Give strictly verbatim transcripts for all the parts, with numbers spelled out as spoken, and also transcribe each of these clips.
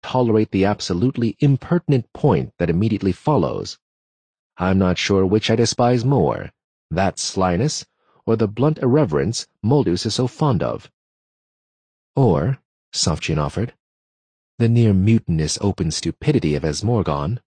tolerate the absolutely impertinent point that immediately follows. I'm not sure which I despise more, that slyness or the blunt irreverence Moldus is so fond of. Or, Safchian offered, the near mutinous open stupidity of Esmorgon.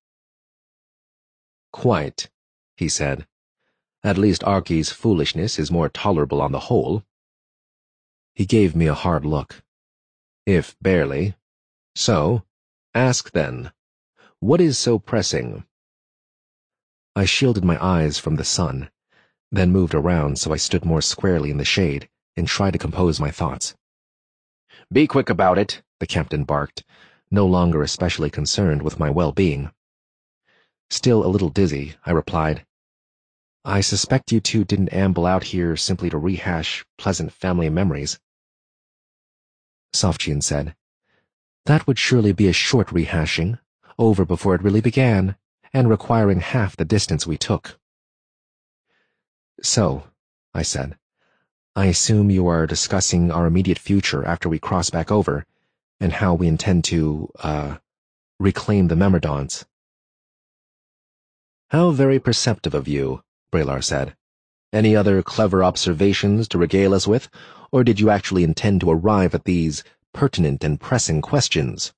Quite, he said. At least Arky's foolishness is more tolerable on the whole. He gave me a hard look. If barely. So, ask then, what is so pressing? I shielded my eyes from the sun, then moved around so I stood more squarely in the shade and tried to compose my thoughts. Be quick about it, the captain barked, no longer especially concerned with my well-being. Still a little dizzy, I replied, I suspect you two didn't amble out here simply to rehash pleasant family memories. Safchian said, That would surely be a short rehashing, over before it really began, and requiring half the distance we took. So, I said, I assume you are discussing our immediate future after we cross back over, and how we intend to, uh, reclaim the Myrmidons. How very perceptive of you, Braylor said. Any other clever observations to regale us with, or did you actually intend to arrive at these pertinent and pressing questions?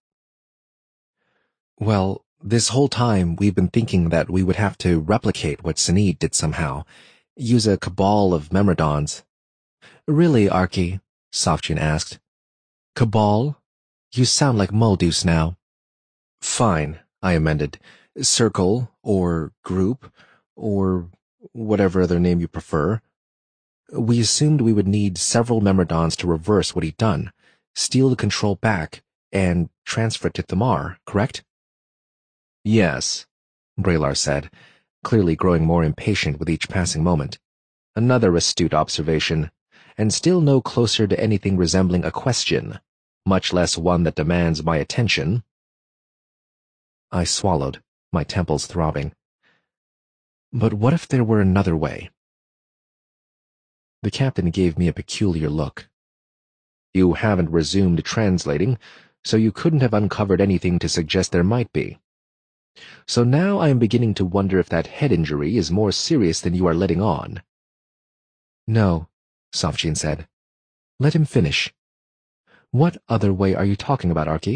Well, this whole time we've been thinking that we would have to replicate what Synede did somehow, use a cabal of Myrmidons. Really, Arky? Safchian asked. Cabal? You sound like Moldus now. Fine, I amended. Circle, or group, or whatever other name you prefer. We assumed we would need several Myrmidons to reverse what he'd done, steal the control back, and transfer it to Thamar, correct? Yes, Braylor said, clearly growing more impatient with each passing moment. Another astute observation, and still no closer to anything resembling a question, much less one that demands my attention. I swallowed, my temples throbbing. But what if there were another way? The captain gave me a peculiar look. You haven't resumed translating, so you couldn't have uncovered anything to suggest there might be. So now I am beginning to wonder if that head injury is more serious than you are letting on. No, Safchian said. Let him finish. What other way are you talking about, Arky?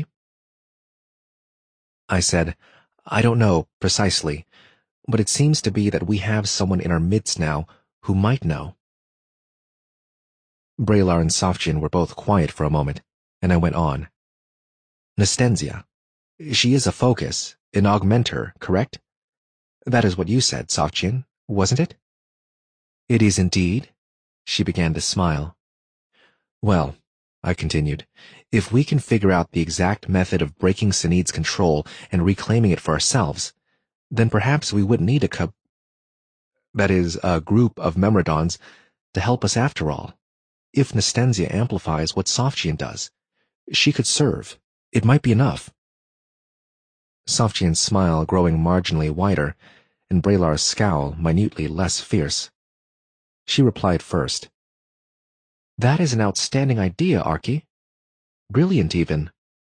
I said, I don't know, precisely, but it seems to be that we have someone in our midst now who might know. Braylor and Safchian were both quiet for a moment, and I went on. Nestenzia. She is a focus, an augmenter, correct? That is what you said, Safchian, wasn't it? It is indeed. She began to smile. Well, I continued, if we can figure out the exact method of breaking Synede's control and reclaiming it for ourselves, then perhaps we wouldn't need a cub, that is, a group of Myrmidons to help us after all. If Nestenzia amplifies what Safchian does, she could serve. It might be enough. Safchian's smile growing marginally wider, and Braylor's scowl minutely less fierce. She replied first. That is an outstanding idea, Arky. Brilliant, even.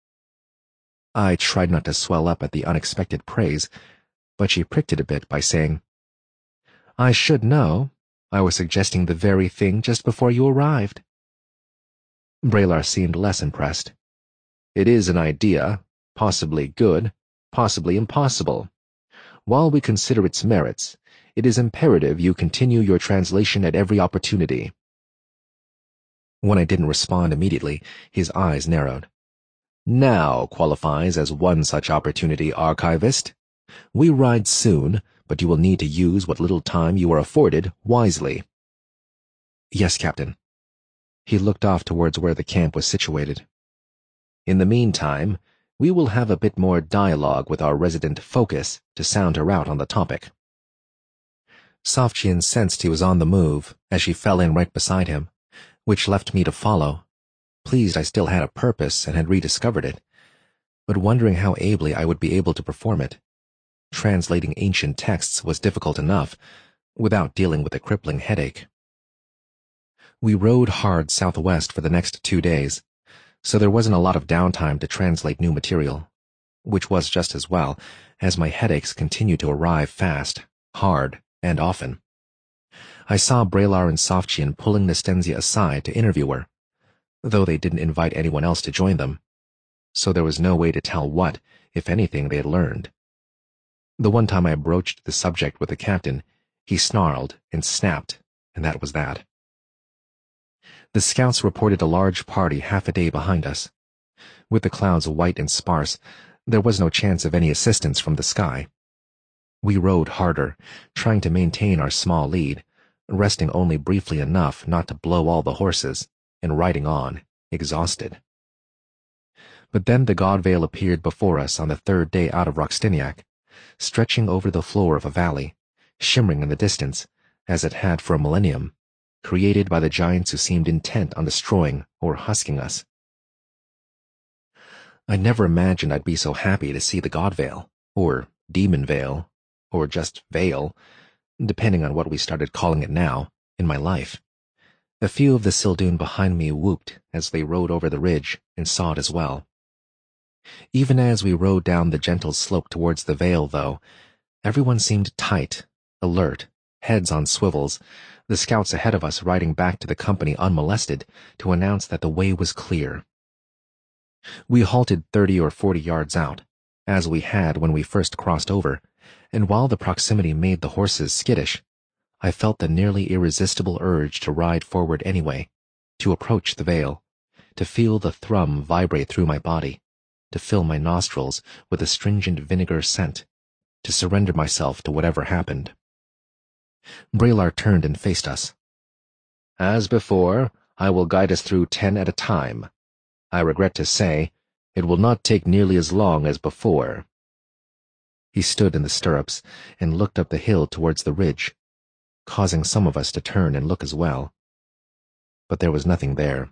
I tried not to swell up at the unexpected praise, but she pricked it a bit by saying, I should know. I was suggesting the very thing just before you arrived. Braylor seemed less impressed. It is an idea, possibly good, possibly impossible. While we consider its merits, it is imperative you continue your translation at every opportunity. When I didn't respond immediately, his eyes narrowed. Now qualifies as one such opportunity, archivist. We ride soon, but you will need to use what little time you are afforded wisely. Yes, Captain. He looked off towards where the camp was situated. In the meantime, we will have a bit more dialogue with our resident focus to sound her out on the topic. Safchian sensed he was on the move as she fell in right beside him, which left me to follow, pleased I still had a purpose and had rediscovered it, but wondering how ably I would be able to perform it. Translating ancient texts was difficult enough, without dealing with a crippling headache. We rode hard southwest for the next two days, so there wasn't a lot of downtime to translate new material, which was just as well, as my headaches continued to arrive fast, hard, and often. I saw Braylar and Softian pulling Nastensia aside to interview her, though they didn't invite anyone else to join them, so there was no way to tell what, if anything, they had learned. The one time I broached the subject with the captain, he snarled and snapped, and that was that. The scouts reported a large party half a day behind us. With the clouds white and sparse, there was no chance of any assistance from the sky. We rode harder, trying to maintain our small lead, resting only briefly enough not to blow all the horses, and riding on, exhausted. But then the Godvale appeared before us on the third day out of Roxtiniac, stretching over the floor of a valley, shimmering in the distance, as it had for a millennium, created by the giants who seemed intent on destroying or husking us. I never imagined I'd be so happy to see the Godvale, or Demon Vale, or just Vale, depending on what we started calling it now, in my life. A few of the Sildoon behind me whooped as they rode over the ridge and saw it as well. Even as we rode down the gentle slope towards the Vale, though, everyone seemed tight, alert, heads on swivels, the scouts ahead of us riding back to the company unmolested to announce that the way was clear. We halted thirty or forty yards out, as we had when we first crossed over, and while the proximity made the horses skittish, I felt the nearly irresistible urge to ride forward anyway, to approach the Vale, to feel the thrum vibrate through my body, to fill my nostrils with a stringent vinegar scent, to surrender myself to whatever happened. Braylar turned and faced us. "As before, I will guide us through ten at a time. I regret to say, it will not take nearly as long as before." He stood in the stirrups and looked up the hill towards the ridge, causing some of us to turn and look as well. But there was nothing there.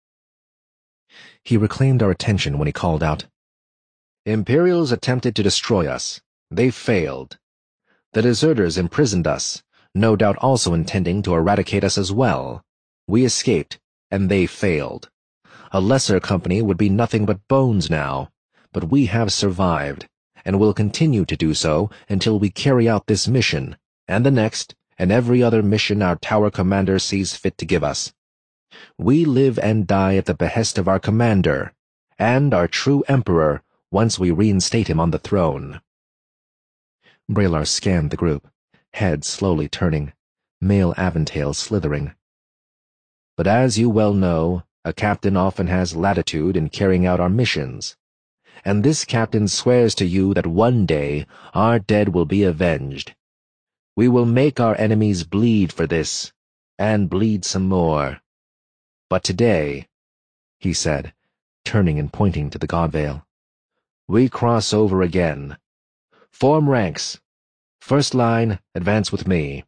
He reclaimed our attention when he called out, "Imperials attempted to destroy us. They failed. The deserters imprisoned us, no doubt also intending to eradicate us as well. We escaped, and they failed. A lesser company would be nothing but bones now, but we have survived, and will continue to do so until we carry out this mission, and the next, and every other mission our tower commander sees fit to give us. We live and die at the behest of our commander, and our true emperor, once we reinstate him on the throne." Braylar scanned the group, head slowly turning, male aventail slithering. "But as you well know, a captain often has latitude in carrying out our missions, and this captain swears to you that one day our dead will be avenged. We will make our enemies bleed for this, and bleed some more. But today," he said, turning and pointing to the Godvale, "we cross over again. Form ranks. First line, advance with me."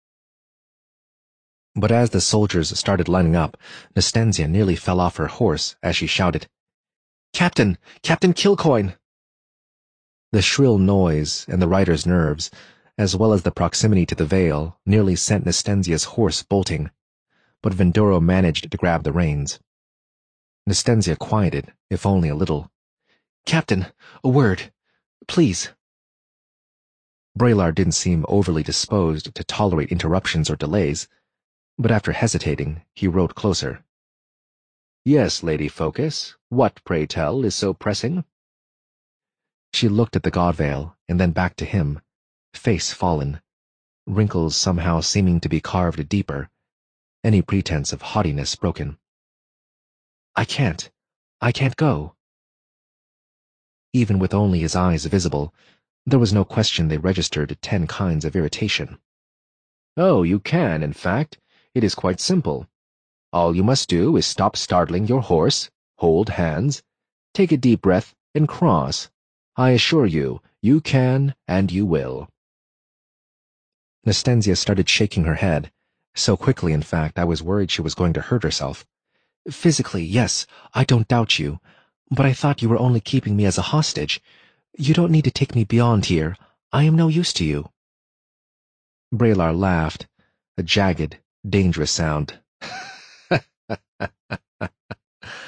But as the soldiers started lining up, Nastensia nearly fell off her horse as she shouted, "Captain! Captain Kilcoyne!" The shrill noise and the rider's nerves, as well as the proximity to the Vale, nearly sent Nastensia's horse bolting, but Vendoro managed to grab the reins. Nastensia quieted, if only a little. "Captain, a word. Please." Braylar didn't seem overly disposed to tolerate interruptions or delays, but after hesitating, he rode closer. "Yes, Lady Focus, what, pray tell, is so pressing?" She looked at the Godvale and then back to him, face fallen, wrinkles somehow seeming to be carved deeper, any pretense of haughtiness broken. "I can't. I can't go." Even with only his eyes visible, there was no question they registered ten kinds of irritation. "Oh, you can, in fact. It is quite simple. All you must do is stop startling your horse, hold hands, take a deep breath, and cross. I assure you, you can and you will." Nastensia started shaking her head, so quickly, in fact, I was worried she was going to hurt herself. "Physically, yes, I don't doubt you, but I thought you were only keeping me as a hostage. You don't need to take me beyond here. I am no use to you." Braylar laughed, a jagged, dangerous sound.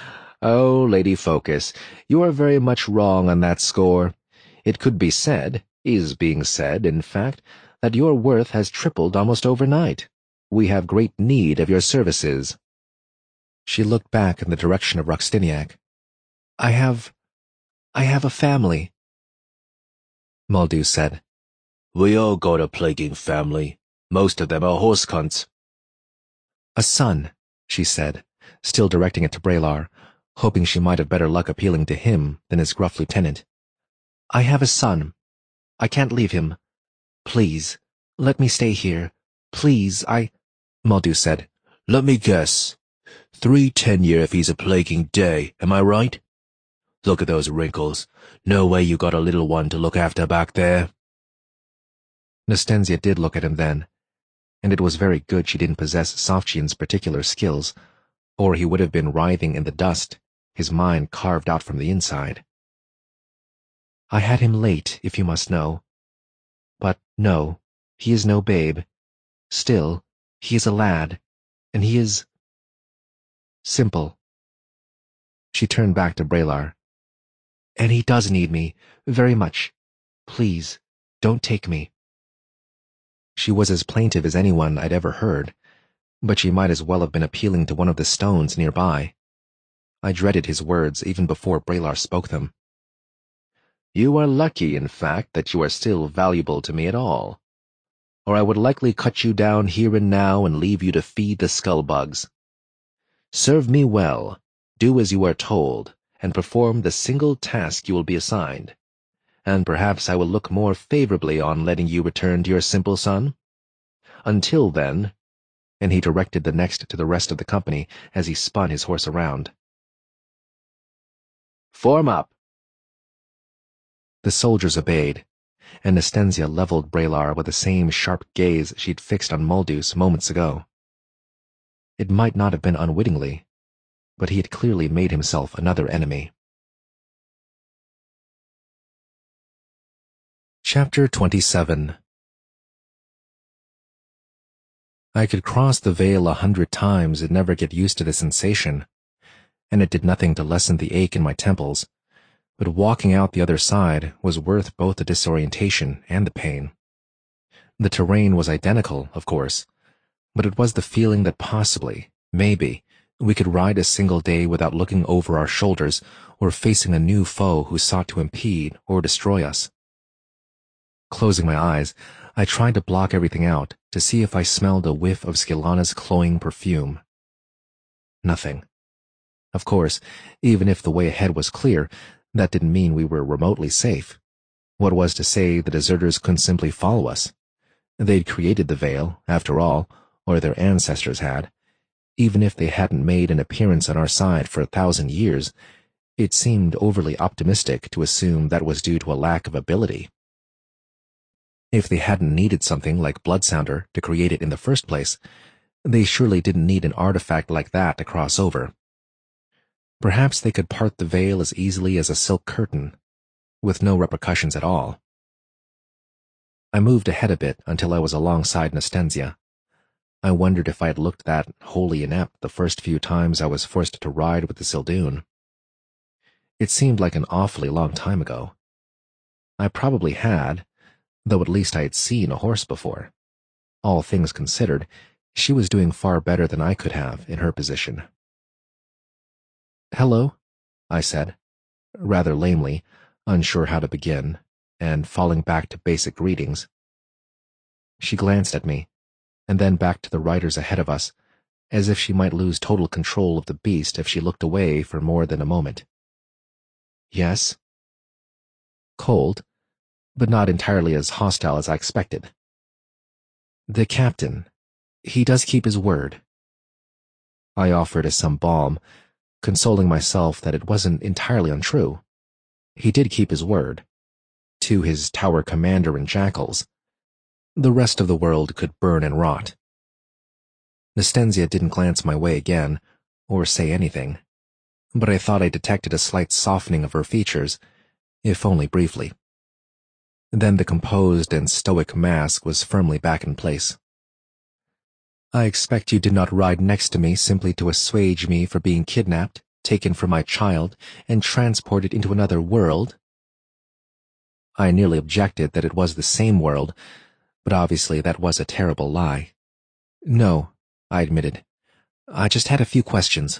Oh, Lady Focus, you are very much wrong on that score. It could be said, is being said, in fact, that your worth has tripled almost overnight. We have great need of your services. She looked back in the direction of Roxtiniac. I have... I have a family. Muldoon said, We all got a plaguing family. Most of them are horse cunts. A son, she said, still directing it to Braylar, hoping she might have better luck appealing to him than his gruff lieutenant. I have a son. I can't leave him. Please, let me stay here. Please, I... Muldoon said, Let me guess. Three tenure if he's a plaguing day, am I right? Look at those wrinkles. No way you got a little one to look after back there. Nastensia did look at him then, and it was very good she didn't possess Sofchian's particular skills, or he would have been writhing in the dust, his mind carved out from the inside. I had him late, if you must know. But no, he is no babe. Still, he is a lad, and he is... simple. She turned back to Braylar. And he does need me, very much. Please, don't take me. She was as plaintive as anyone I'd ever heard, but she might as well have been appealing to one of the stones nearby. I dreaded his words even before Braylar spoke them. You are lucky, in fact, that you are still valuable to me at all, or I would likely cut you down here and now and leave you to feed the skullbugs. Serve me well, do as you are told, and perform the single task you will be assigned, and perhaps I will look more favorably on letting you return to your simple son. Until then, and he directed the next to the rest of the company as he spun his horse around. Form up. The soldiers obeyed, and Nastensia leveled Braylar with the same sharp gaze she'd fixed on Muldoon moments ago. It might not have been unwittingly, but he had clearly made himself another enemy. Chapter twenty-seven. I could cross the veil a hundred times and never get used to the sensation, and it did nothing to lessen the ache in my temples, but walking out the other side was worth both the disorientation and the pain. The terrain was identical, of course, but it was the feeling that possibly, maybe, we could ride a single day without looking over our shoulders or facing a new foe who sought to impede or destroy us. Closing my eyes, I tried to block everything out to see if I smelled a whiff of Skilana's cloying perfume. Nothing. Of course, even if the way ahead was clear, that didn't mean we were remotely safe. What was to say the deserters couldn't simply follow us? They'd created the veil, after all, or their ancestors had. Even if they hadn't made an appearance on our side for a thousand years, it seemed overly optimistic to assume that was due to a lack of ability. If they hadn't needed something like Bloodsounder to create it in the first place, they surely didn't need an artifact like that to cross over. Perhaps they could part the veil as easily as a silk curtain, with no repercussions at all. I moved ahead a bit until I was alongside Nastensia. I wondered if I had looked that wholly inept the first few times I was forced to ride with the Sildoon. It seemed like an awfully long time ago. I probably had, though at least I had seen a horse before. All things considered, she was doing far better than I could have in her position. Hello, I said, rather lamely, unsure how to begin, and falling back to basic greetings. She glanced at me, and then back to the riders ahead of us, as if she might lose total control of the beast if she looked away for more than a moment. Yes? Cold, but not entirely as hostile as I expected. The captain, he does keep his word. I offered as some balm, consoling myself that it wasn't entirely untrue. He did keep his word. To his tower commander and jackals. The rest of the world could burn and rot. Nastensia didn't glance my way again, or say anything, but I thought I detected a slight softening of her features, if only briefly. Then the composed and stoic mask was firmly back in place. I expect you did not ride next to me simply to assuage me for being kidnapped, taken from my child and transported into another world? I nearly objected that it was the same world, but obviously that was a terrible lie. No, I admitted. I just had a few questions.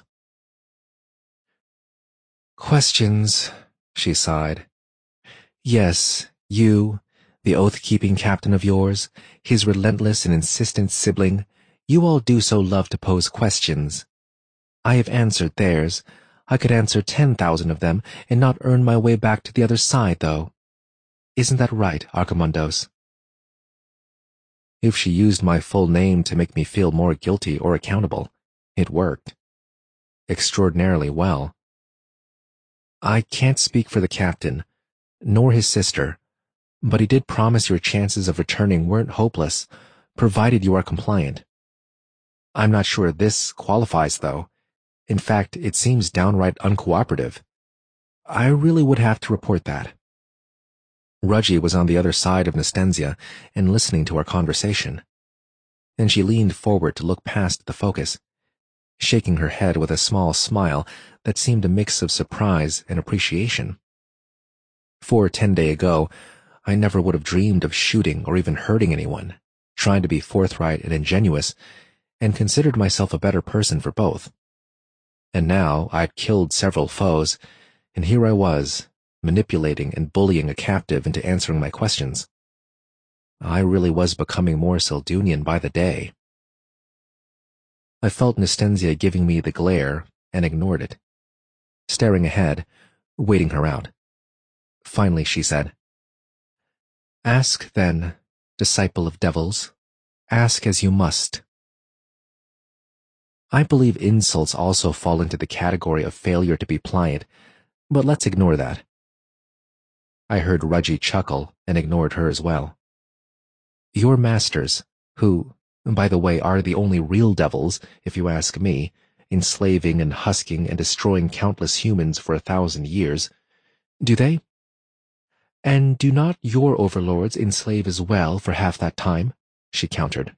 Questions, she sighed. Yes, you, the oath-keeping captain of yours, his relentless and insistent sibling, you all do so love to pose questions. I have answered theirs. I could answer ten thousand of them and not earn my way back to the other side, though. Isn't that right, Archimondos? If she used my full name to make me feel more guilty or accountable, it worked. Extraordinarily well. I can't speak for the captain, nor his sister, but he did promise your chances of returning weren't hopeless, provided you are compliant. I'm not sure this qualifies, though. In fact, it seems downright uncooperative. I really would have to report that. Rudgy was on the other side of Nastensia and listening to our conversation. Then she leaned forward to look past the focus, shaking her head with a small smile that seemed a mix of surprise and appreciation. Four ten day ago, I never would have dreamed of shooting or even hurting anyone, trying to be forthright and ingenuous, and considered myself a better person for both. And now I'd killed several foes, and here I was, manipulating and bullying a captive into answering my questions. I really was becoming more Seldunian by the day. I felt Nastensia giving me the glare and ignored it, staring ahead, waiting her out. Finally she said, Ask, then, disciple of devils, ask as you must. I believe insults also fall into the category of failure to be pliant, but let's ignore that. I heard Rudgy chuckle and ignored her as well. Your masters, who, by the way, are the only real devils, if you ask me, enslaving and husking and destroying countless humans for a thousand years, do they? And do not your overlords enslave as well for half that time? She countered.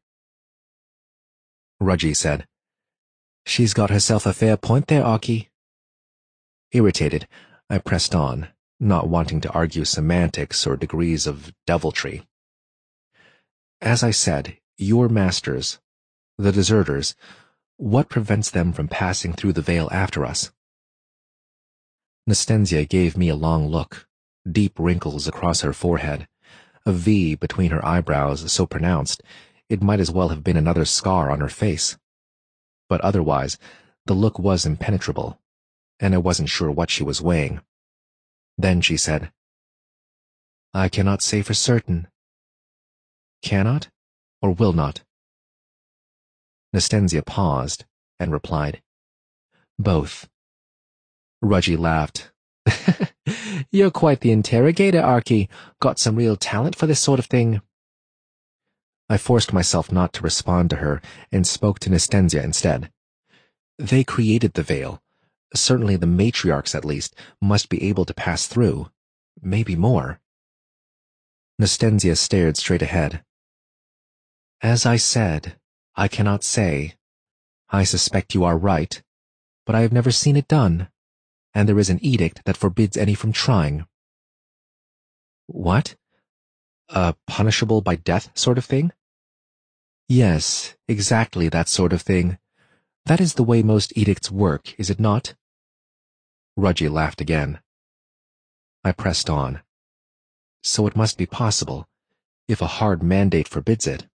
Rudgy said, She's got herself a fair point there, Archie. Irritated, I pressed on, not wanting to argue semantics or degrees of deviltry. As I said, your masters, the deserters, what prevents them from passing through the veil after us? Nastensia gave me a long look, deep wrinkles across her forehead, a V between her eyebrows so pronounced it might as well have been another scar on her face. But otherwise, the look was impenetrable, and I wasn't sure what she was weighing. Then she said, I cannot say for certain. Cannot, or will not? Nastensia paused and replied, Both. Rudgy laughed. You're quite the interrogator, Archie. Got some real talent for this sort of thing. I forced myself not to respond to her and spoke to Nastensia instead. They created the veil. Certainly the matriarchs, at least, must be able to pass through. Maybe more. Nastensia stared straight ahead. As I said, I cannot say. I suspect you are right, but I have never seen it done, and there is an edict that forbids any from trying. What? A punishable by death sort of thing? Yes, exactly that sort of thing. That is the way most edicts work, is it not? Rudgy laughed again. I pressed on. So it must be possible, if a hard mandate forbids it.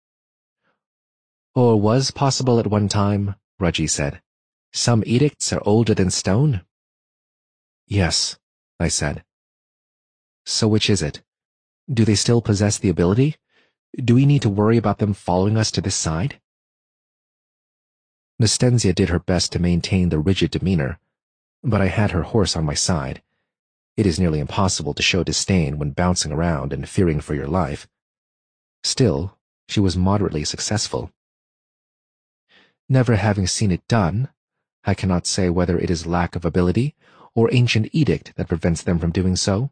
Or was possible at one time, Rudgy said. Some edicts are older than stone. Yes, I said. So which is it? Do they still possess the ability? Do we need to worry about them following us to this side? Nastensia did her best to maintain the rigid demeanor, but I had her horse on my side. It is nearly impossible to show disdain when bouncing around and fearing for your life. Still, she was moderately successful. Never having seen it done, I cannot say whether it is lack of ability or ancient edict that prevents them from doing so.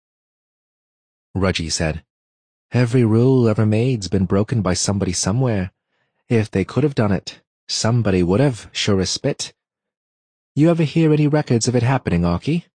Rudgy said, Every rule ever made's been broken by somebody somewhere. If they could have done it, somebody would have, sure as spit. You ever hear any records of it happening, Archie?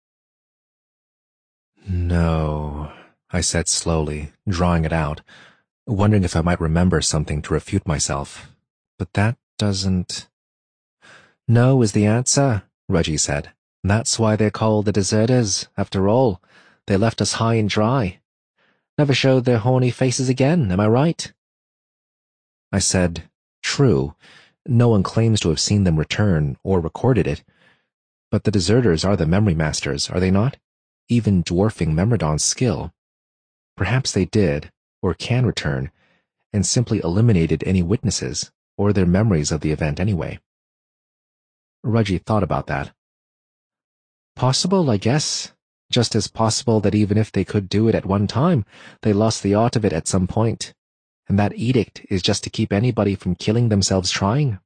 No, I said slowly, drawing it out, wondering if I might remember something to refute myself. But that doesn't... No is the answer, Reggie said. That's why they're called the deserters. After all, they left us high and dry. Never showed their horny faces again, am I right? I said, true. No one claims to have seen them return or recorded it. But the deserters are the memory masters, are they not? Even dwarfing Myrmidon's skill. Perhaps they did, or can return, and simply eliminated any witnesses, or their memories of the event anyway. Reggie thought about that. Possible, I guess. Just as possible that even if they could do it at one time, they lost the art of it at some point. And that edict is just to keep anybody from killing themselves trying.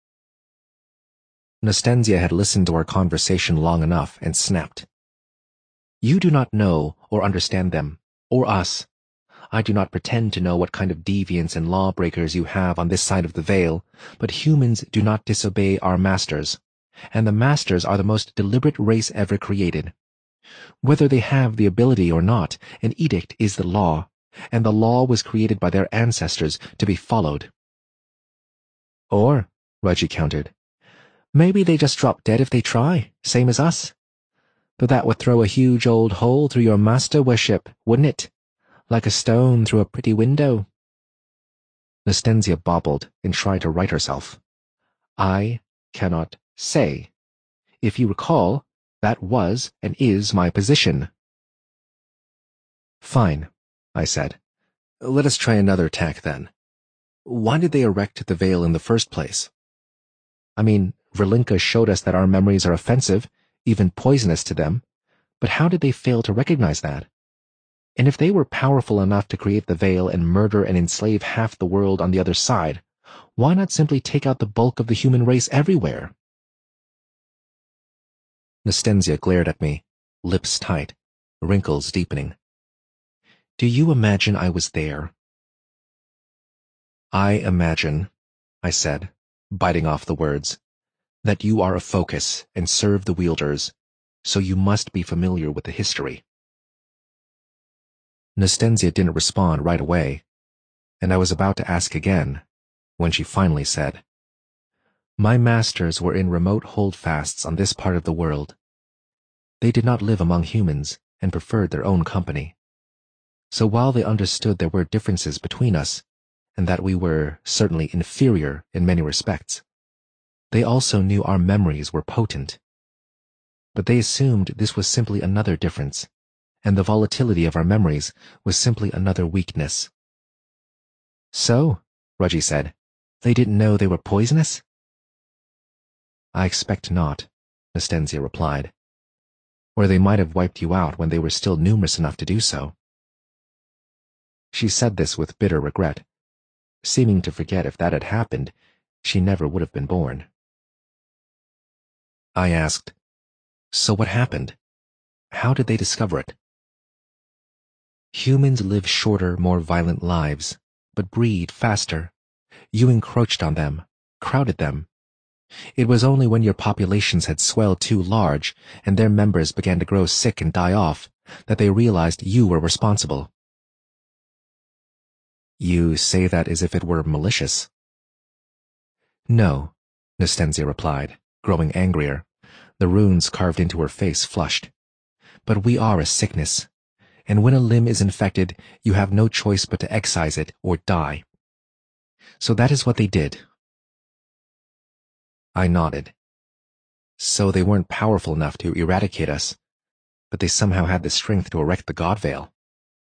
Nastensia had listened to our conversation long enough and snapped. You do not know or understand them, or us. I do not pretend to know what kind of deviants and lawbreakers you have on this side of the veil, but humans do not disobey our masters, and the masters are the most deliberate race ever created. Whether they have the ability or not, an edict is the law, and the law was created by their ancestors to be followed. Or, Reggie countered, maybe they just drop dead if they try, same as us. But that would throw a huge old hole through your master worship, wouldn't it? Like a stone through a pretty window. Nastensia bobbled and tried to right herself. I cannot say. If you recall, that was and is my position. Fine, I said. Let us try another tack then. Why did they erect the veil in the first place? I mean, Verlinka showed us that our memories are offensive, even poisonous to them, but how did they fail to recognize that? And if they were powerful enough to create the veil and murder and enslave half the world on the other side, why not simply take out the bulk of the human race everywhere? Nastensia glared at me, lips tight, wrinkles deepening. Do you imagine I was there? I imagine, I said, biting off the words, that you are a focus and serve the wielders, so you must be familiar with the history. Nastensia didn't respond right away, and I was about to ask again, when she finally said, My masters were in remote holdfasts on this part of the world. They did not live among humans and preferred their own company. So while they understood there were differences between us, and that we were certainly inferior in many respects, they also knew our memories were potent. But they assumed this was simply another difference, and the volatility of our memories was simply another weakness. So, Reggie said, they didn't know they were poisonous? I expect not, Nastensia replied. Or they might have wiped you out when they were still numerous enough to do so. She said this with bitter regret, seeming to forget if that had happened, she never would have been born. I asked, So what happened? How did they discover it? Humans live shorter, more violent lives, but breed faster. You encroached on them, crowded them. It was only when your populations had swelled too large and their members began to grow sick and die off that they realized you were responsible. You say that as if it were malicious. No, Nastensia replied, growing angrier. The runes carved into her face flushed. But we are a sickness, and when a limb is infected, you have no choice but to excise it or die. So that is what they did. I nodded. So they weren't powerful enough to eradicate us, but they somehow had the strength to erect the God Veil.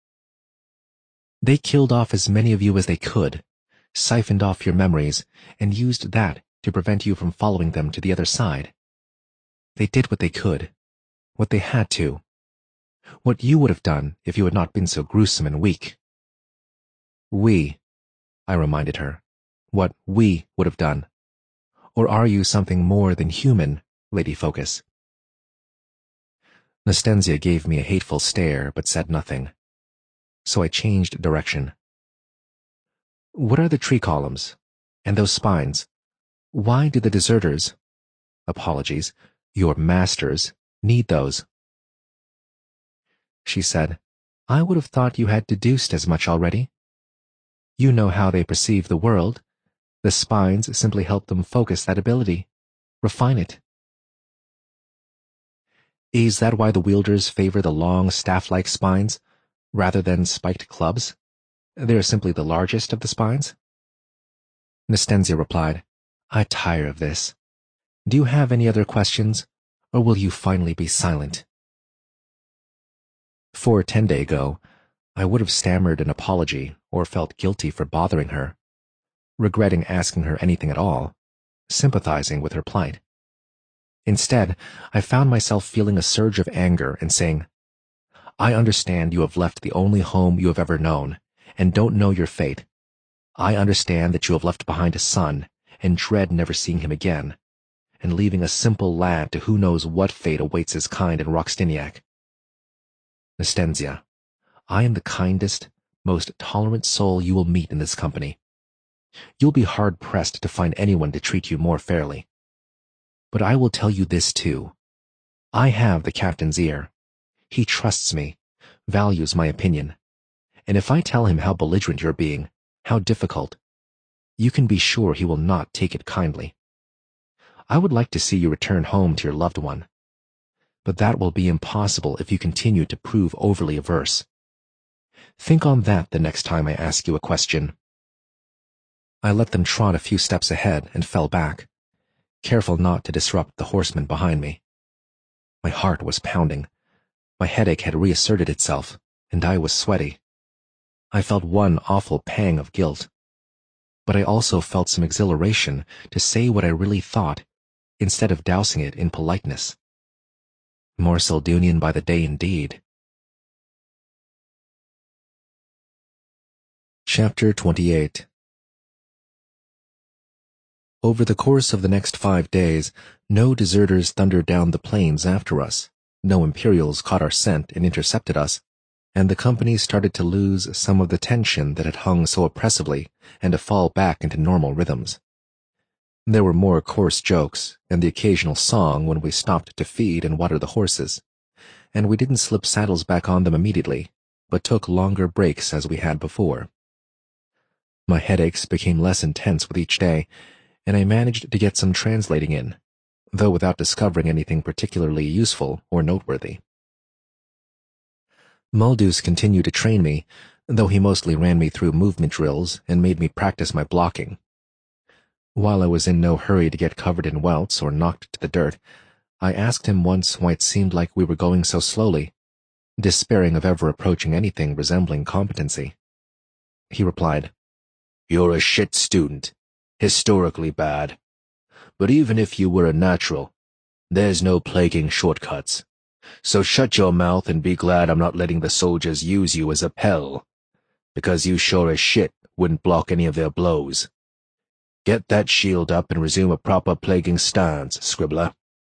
They killed off as many of you as they could, siphoned off your memories, and used that to prevent you from following them to the other side. They did what they could, what they had to, what you would have done if you had not been so gruesome and weak. We, I reminded her, what we would have done. Or are you something more than human, Lady Focus? Nastensia gave me a hateful stare but said nothing. So I changed direction. What are the tree columns? And those spines? Why do the deserters, apologies, Your masters need those. She said, I would have thought you had deduced as much already. You know how they perceive the world. The spines simply help them focus that ability, refine it. Is that why the wielders favor the long staff-like spines, rather than spiked clubs? They are simply the largest of the spines? Nastenzia replied, I tire of this. Do you have any other questions, or will you finally be silent? Four Tende ago, I would have stammered an apology or felt guilty for bothering her, regretting asking her anything at all, sympathizing with her plight. Instead, I found myself feeling a surge of anger and saying, I understand you have left the only home you have ever known, and don't know your fate. I understand that you have left behind a son, and dread never seeing him again, and leaving a simple lad to who knows what fate awaits his kind in Roxtiniac. Nastenzia, I am the kindest, most tolerant soul you will meet in this company. You'll be hard-pressed to find anyone to treat you more fairly. But I will tell you this too. I have the captain's ear. He trusts me, values my opinion, and if I tell him how belligerent you're being, how difficult, you can be sure he will not take it kindly. I would like to see you return home to your loved one, but that will be impossible if you continue to prove overly averse. Think on that the next time I ask you a question. I let them trot a few steps ahead and fell back, careful not to disrupt the horsemen behind me. My heart was pounding. My headache had reasserted itself, and I was sweaty. I felt one awful pang of guilt, but I also felt some exhilaration to say what I really thought, instead of dousing it in politeness. More Seldunian by the day indeed. Chapter twenty-eight. Over the course of the next five days, no deserters thundered down the plains after us, no Imperials caught our scent and intercepted us, and the company started to lose some of the tension that had hung so oppressively and to fall back into normal rhythms. There were more coarse jokes and the occasional song when we stopped to feed and water the horses, and we didn't slip saddles back on them immediately, but took longer breaks as we had before. My headaches became less intense with each day, and I managed to get some translating in, though without discovering anything particularly useful or noteworthy. Muldus continued to train me, though he mostly ran me through movement drills and made me practice my blocking. While I was in no hurry to get covered in welts or knocked to the dirt, I asked him once why it seemed like we were going so slowly, despairing of ever approaching anything resembling competency. He replied, You're a shit student, historically bad. But even if you were a natural, there's no plaguing shortcuts. So shut your mouth and be glad I'm not letting the soldiers use you as a pell, because you sure as shit wouldn't block any of their blows. Get that shield up and resume a proper plaguing stance, scribbler.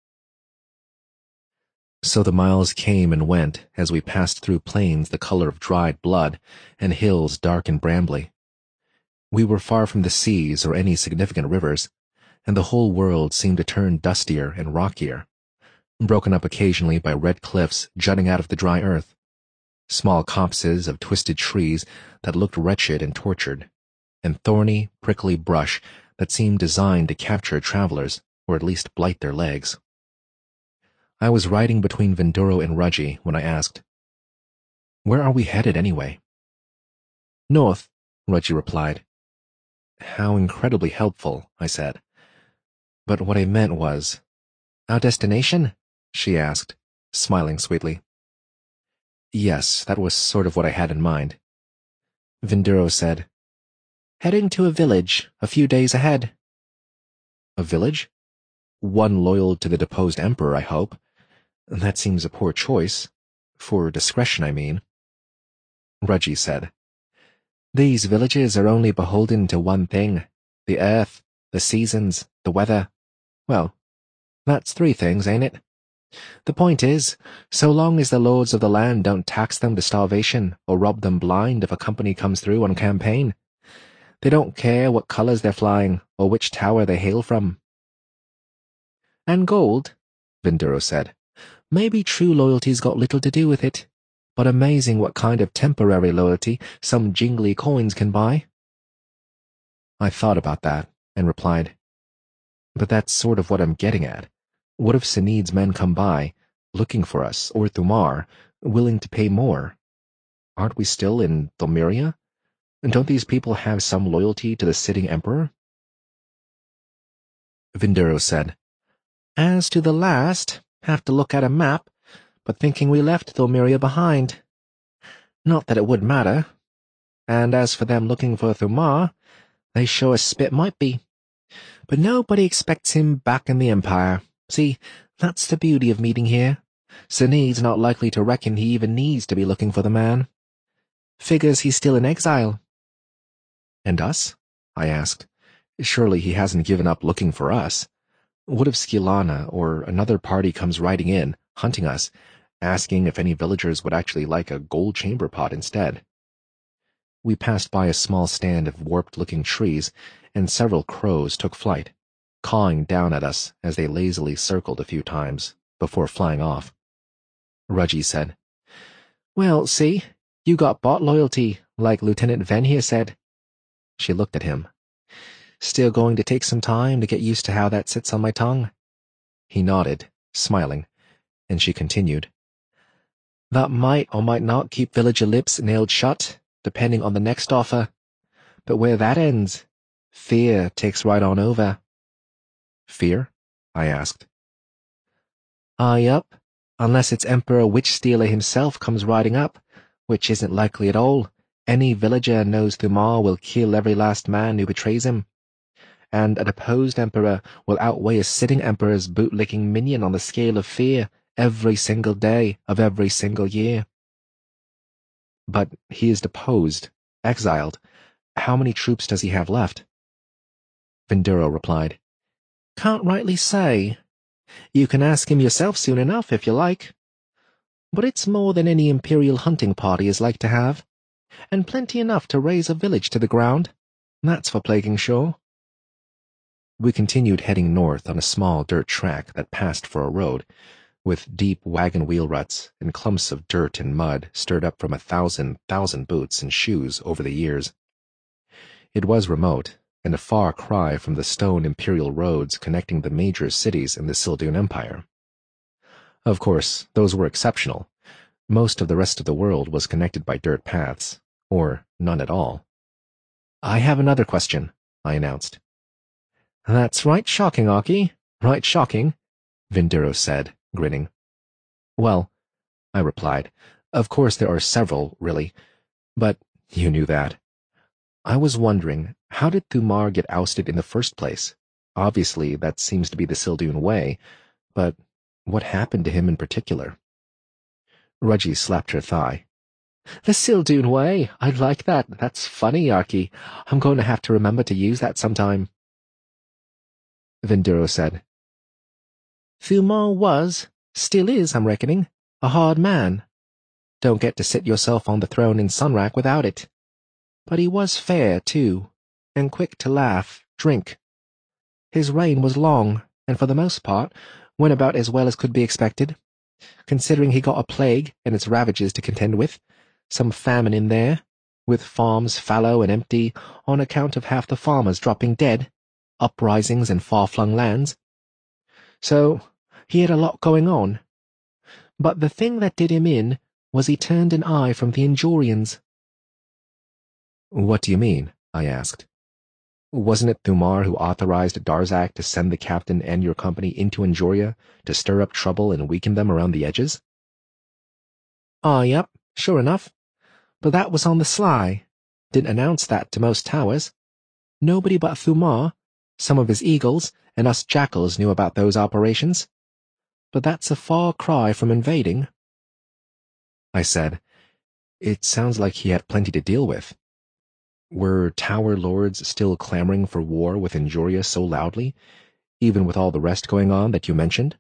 So the miles came and went as we passed through plains the color of dried blood and hills dark and brambly. We were far from the seas or any significant rivers, and the whole world seemed to turn dustier and rockier, broken up occasionally by red cliffs jutting out of the dry earth, small copses of twisted trees that looked wretched and tortured, and thorny, prickly brush that seemed designed to capture travelers, or at least blight their legs. I was riding between Vinduro and Rudgy when I asked, Where are we headed anyway? North, Rudgy replied. How incredibly helpful, I said. But what I meant was, Our destination? She asked, smiling sweetly. Yes, that was sort of what I had in mind. Vinduro said, Heading to a village, a few days ahead. A village? One loyal to the deposed emperor, I hope. That seems a poor choice. For discretion, I mean. Rudgy said, These villages are only beholden to one thing, the earth, the seasons, the weather. Well, that's three things, ain't it? The point is, so long as the lords of the land don't tax them to starvation or rob them blind if a company comes through on campaign, they don't care what colors they're flying or which tower they hail from. And gold? Vinduro said. Maybe true loyalty's got little to do with it, but amazing what kind of temporary loyalty some jingly coins can buy. I thought about that and replied, but that's sort of what I'm getting at. What if Sinid's men come by, looking for us, or Thumar, willing to pay more? Aren't we still in Thaumiria? And don't these people have some loyalty to the sitting emperor? Vinduro said, As to the last, have to look at a map, but thinking we left Thaumiria behind. Not that it would matter. And as for them looking for Thumar, they sure as spit might be. But nobody expects him back in the Empire. See, that's the beauty of meeting here. Sinid's not likely to reckon he even needs to be looking for the man. Figures he's still in exile. And us? I asked. Surely he hasn't given up looking for us. What if Skilana or another party comes riding in, hunting us, asking if any villagers would actually like a gold chamber pot instead? We passed by a small stand of warped-looking trees, and several crows took flight, cawing down at us as they lazily circled a few times, before flying off. Rudgy said, Well, see, you got bot loyalty, like Lieutenant Ven here said. She looked at him. Still going to take some time to get used to how that sits on my tongue. He nodded, smiling, and she continued. That might or might not keep villager lips nailed shut, depending on the next offer. But where that ends, fear takes right on over. Fear? I asked. Ah, yup, unless it's Emperor Witch-Stealer himself comes riding up, which isn't likely at all. Any villager knows Thumar will kill every last man who betrays him. And a deposed emperor will outweigh a sitting emperor's boot-licking minion on the scale of fear every single day of every single year. But he is deposed, exiled. How many troops does he have left? Vinduro replied, Can't rightly say. You can ask him yourself soon enough, if you like. But it's more than any imperial hunting party is like to have, and plenty enough to raise a village to the ground. That's for plaguing sure. We continued heading north on a small dirt track that passed for a road, with deep wagon wheel ruts and clumps of dirt and mud stirred up from a thousand thousand boots and shoes over the years. It was remote, and a far cry from the stone imperial roads connecting the major cities in the Sildoon Empire. Of course, those were exceptional. Most of the rest of the world was connected by dirt paths, or none at all. I have another question, I announced. That's right shocking, Arky, right shocking, Vinduro said, grinning. Well, I replied, of course there are several, really, but you knew that. I was wondering, how did Thumar get ousted in the first place? Obviously, that seems to be the Sildoon way, but what happened to him in particular? Rudgy slapped her thigh. The Sildoon way, I like that. That's funny, Arky. I'm going to have to remember to use that sometime. Vinduro said, Thumar was, still is, I'm reckoning, a hard man. Don't get to sit yourself on the throne in Sunrack without it. But he was fair, too, and quick to laugh, drink. His reign was long, and for the most part, went about as well as could be expected, considering he got a plague and its ravages to contend with, some famine in there, with farms fallow and empty on account of half the farmers dropping dead, uprisings in far-flung lands. So he had a lot going on. But the thing that did him in was he turned an eye from the Injurians. What do you mean? I asked. Wasn't it Thumar who authorized Darzak to send the captain and your company into Injuria to stir up trouble and weaken them around the edges? Ah, yep, sure enough. But that was on the sly. Didn't announce that to most towers. Nobody but Thumar, some of his eagles, and us jackals knew about those operations. But that's a far cry from invading. I said, It sounds like he had plenty to deal with. Were Tower Lords still clamoring for war with Injuria so loudly, even with all the rest going on that you mentioned?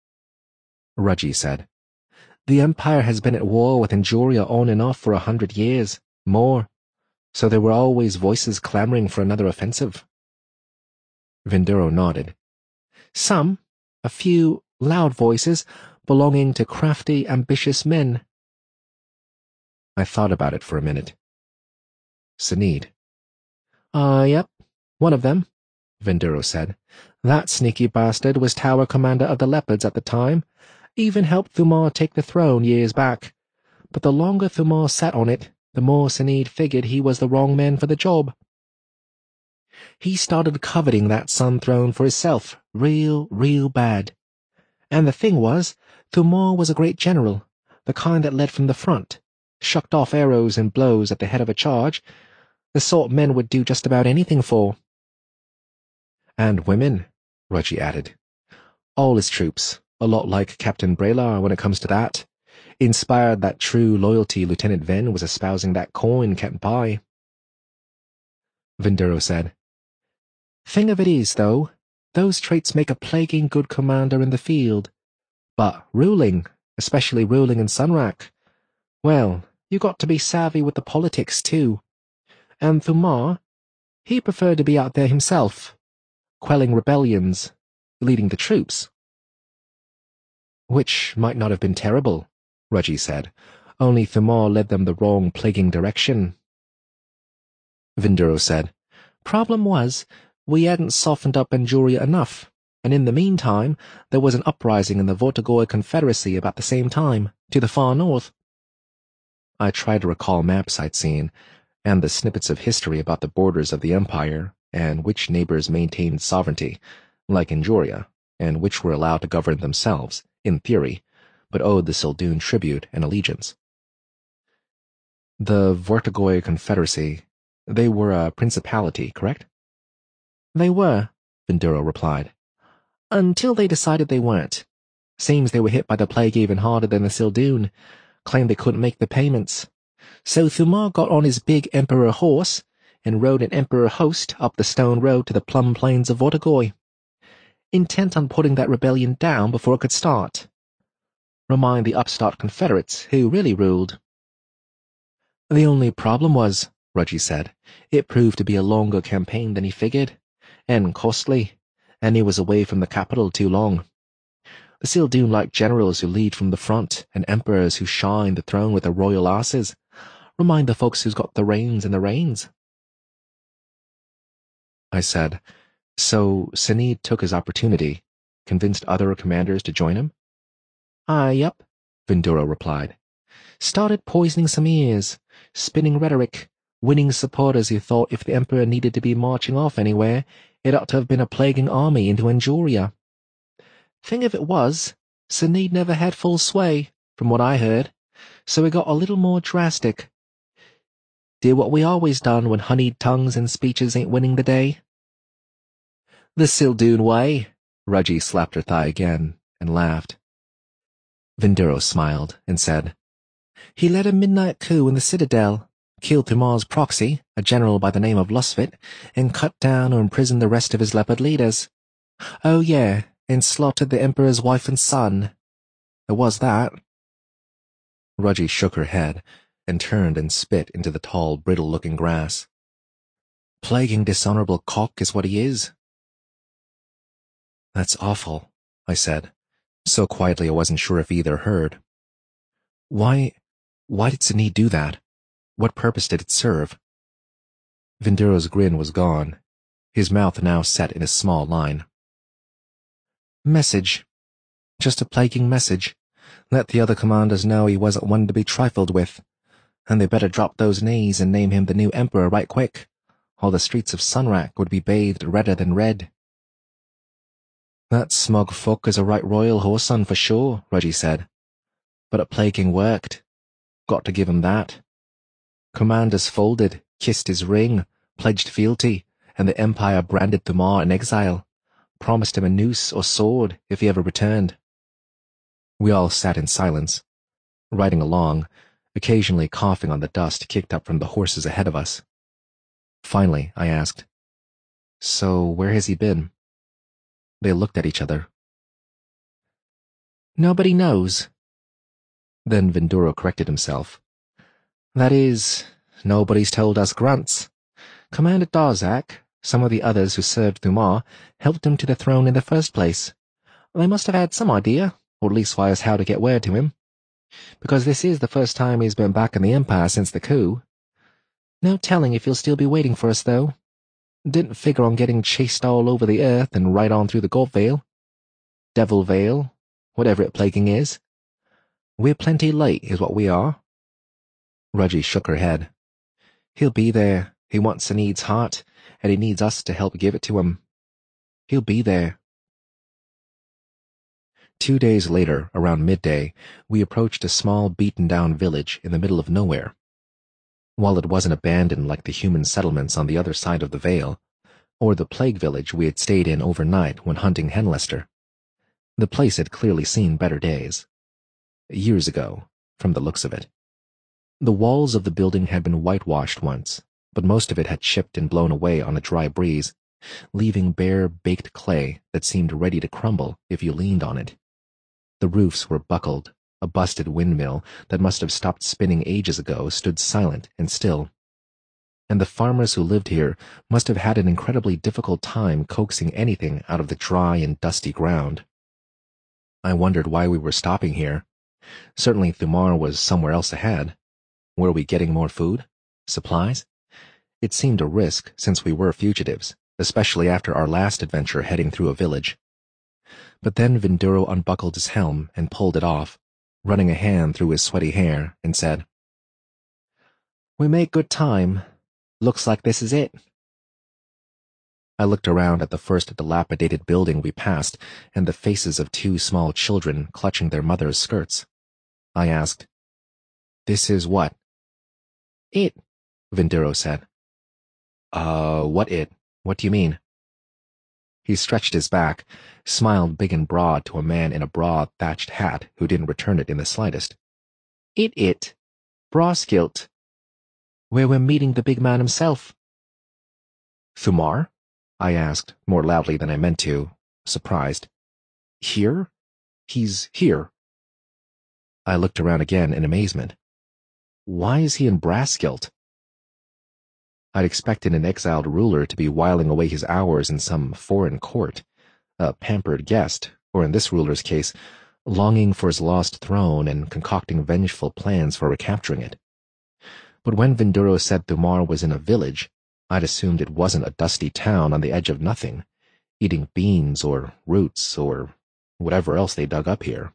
Rudgy said, The Empire has been at war with Injuria on and off for a hundred years, more, so there were always voices clamoring for another offensive. Vinduro nodded. Some, a few, loud voices belonging to crafty, ambitious men. I thought about it for a minute. Sneed. Ah, uh, yep, one of them, Venduro said. That sneaky bastard was tower commander of the Leopards at the time, even helped Thumar take the throne years back. But the longer Thumar sat on it, the more Sneed figured he was the wrong man for the job. He started coveting that sun throne for himself, real, real bad. And the thing was, Thumar was a great general, the kind that led from the front, shucked off arrows and blows at the head of a charge, the sort men would do just about anything for. And women, Rudgy added. All his troops, a lot like Captain Braylar when it comes to that, inspired that true loyalty Lieutenant Ven was espousing that coin kept by. Venduro said, Thing of it is, though, those traits make a plaguing good commander in the field. But ruling, especially ruling in Sunrak, well, you got to be savvy with the politics, too. And Thumar, he preferred to be out there himself, quelling rebellions, leading the troops. Which might not have been terrible, Rudgy said, only Thumar led them the wrong plaguing direction. Venduro said, Problem was, we hadn't softened up Anjuria enough, and in the meantime there was an uprising in the Vortigoi Confederacy about the same time, to the far north. I tried to recall maps I'd seen, and the snippets of history about the borders of the Empire, and which neighbors maintained sovereignty, like Anjuria, and which were allowed to govern themselves, in theory, but owed the Sildoon tribute and allegiance. The Vortigoi Confederacy, they were a principality, correct? They were, Venduro replied. Until they decided they weren't. Seems they were hit by the plague even harder than the Sildoon, claimed they couldn't make the payments. So Thumar got on his big emperor horse and rode an emperor host up the stone road to the plum plains of Vortigoi, intent on putting that rebellion down before it could start. Remind the upstart Confederates who really ruled. The only problem was, Rudgy said, it proved to be a longer campaign than he figured, and costly, and he was away from the capital too long. The Sildoon like generals who lead from the front, and emperors who shine the throne with their royal asses, remind the folks who's got the reins and the reins. I said, so Sneed took his opportunity, convinced other commanders to join him? Ah, yep, Venduro replied. Started poisoning some ears, spinning rhetoric, winning supporters who thought if the Emperor needed to be marching off anywhere, it ought to have been a plaguing army into Anjuria. Thing of it was, Sneed never had full sway, from what I heard, so it got a little more drastic. Did what we always done when honeyed tongues and speeches ain't winning the day. The Sildoon way, Rudgy slapped her thigh again, and laughed. Venduro smiled and said, He led a midnight coup in the Citadel, killed Thumar's proxy, a general by the name of Lusfit, and cut down or imprisoned the rest of his leopard leaders. Oh yeah, and slaughtered the Emperor's wife and son. There was that. Rudgy shook her head, and turned and spit into the tall, brittle-looking grass. Plaguing dishonorable cock is what he is. That's awful, I said, so quietly I wasn't sure if either heard. Why, why did Sneed do that? What purpose did it serve? Venduro's grin was gone, his mouth now set in a small line. Message. Just a plaguing message. Let the other commanders know he wasn't one to be trifled with, and they better drop those knees and name him the new emperor right quick, or the streets of Sunrak would be bathed redder than red. That smug fuck is a right royal whoreson for sure, Rudgy said. But it plaguing worked. Got to give him that. Commanders folded, kissed his ring, pledged fealty, and the Empire branded Thumar in exile, promised him a noose or sword if he ever returned. We all sat in silence, riding along, occasionally coughing on the dust kicked up from the horses ahead of us. Finally, I asked, So where has he been? They looked at each other. Nobody knows. Then Venduro corrected himself. That is, nobody's told us grunts. Commander Darzak, some of the others who served Thumar, helped him to the throne in the first place. They must have had some idea, or leastwise how to get word to him, because this is the first time he's been back in the Empire since the coup. No telling if he'll still be waiting for us, though. Didn't figure on getting chased all over the earth and right on through the Gulf Vale. Devil Vale, whatever it plaguing is. We're plenty late, is what we are. Rudgy shook her head. He'll be there. He wants Saneed's heart, and he needs us to help give it to him. He'll be there. Two days later, around midday, we approached a small, beaten-down village in the middle of nowhere. While it wasn't abandoned like the human settlements on the other side of the Vale, or the plague village we had stayed in overnight when hunting Henlester, the place had clearly seen better days. Years ago, from the looks of it. The walls of the building had been whitewashed once, but most of it had chipped and blown away on a dry breeze, leaving bare, baked clay that seemed ready to crumble if you leaned on it. The roofs were buckled. A busted windmill that must have stopped spinning ages ago stood silent and still. And the farmers who lived here must have had an incredibly difficult time coaxing anything out of the dry and dusty ground. I wondered why we were stopping here. Certainly Thumar was somewhere else ahead. Were we getting more food? Supplies? It seemed a risk since we were fugitives, especially after our last adventure heading through a village. But then Vinduro unbuckled his helm and pulled it off, running a hand through his sweaty hair, and said, "We make good time. Looks like this is it." I looked around at the first dilapidated building we passed and the faces of two small children clutching their mother's skirts. I asked, "This is what?" "It," Vinduro said. Uh, what it? What do you mean?" He stretched his back, smiled big and broad to a man in a broad thatched hat who didn't return it in the slightest. "It it. Braskilt. Where we're meeting the big man himself." "Thumar?" I asked, more loudly than I meant to, surprised. "Here? He's here." I looked around again in amazement. Why is he in Braskilt? I'd expected an exiled ruler to be whiling away his hours in some foreign court, a pampered guest, or in this ruler's case, longing for his lost throne and concocting vengeful plans for recapturing it. But when Vinduro said Thumar was in a village, I'd assumed it wasn't a dusty town on the edge of nothing, eating beans or roots or whatever else they dug up here.